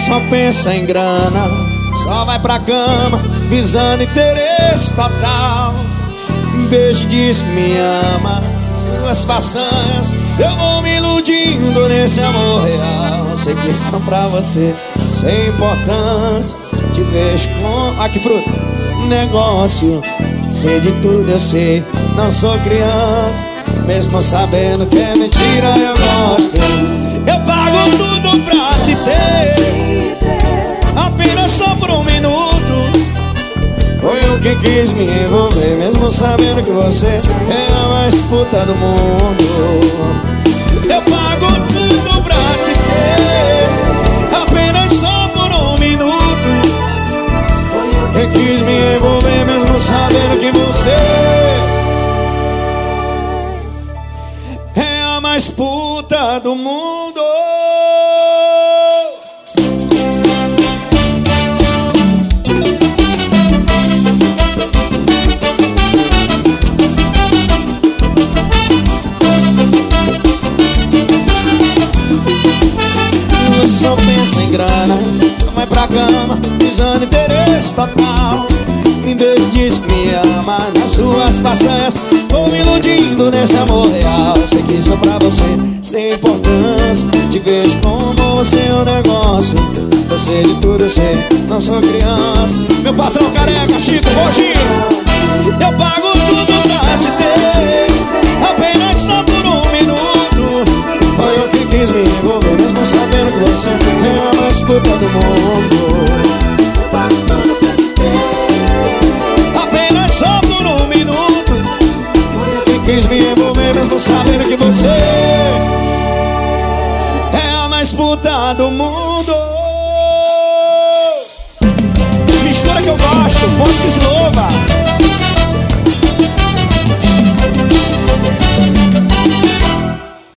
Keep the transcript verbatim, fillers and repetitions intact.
só pensa em grana, só vai pra cama visando interesse total. Beijo e diz que me ama, suas façanhas eu vou me iludindo nesse amor real. Sei que são pra você sem importância. Te vejo com... Ah, que fruta! Negócio, sei de tudo, eu sei, não sou criança. Mesmo sabendo que é mentira, eu gosto. Eu pago tudo pra te ter, apenas só por um minuto. Foi eu que quis me envolver, mesmo sabendo que você é a mais puta do mundo. Eu pago tudo pra te ter, apenas só por um minuto. Eu quis me envolver, mesmo sabendo que você é a mais puta do mundo. Só pensa em grana, só vai pra cama visando interesse total. Me beijo, diz que me ama, nas suas façanhas vou me iludindo nesse amor real. Sei que sou pra você sem importância. Te vejo como seu negócio. Eu sei de tudo, eu sei, não sou criança. Meu patrão careca, Chico, Roginho. Eu pago tudo pra te ter, apenas só por um minuto. Foi eu que quis me envolver, mesmo sabendo que você é a mais puta do mundo. Apenas só por um minuto. Foi eu que quis me envolver, mesmo sabendo que você é a mais puta do mundo. Mistura que eu gosto, forte que slow.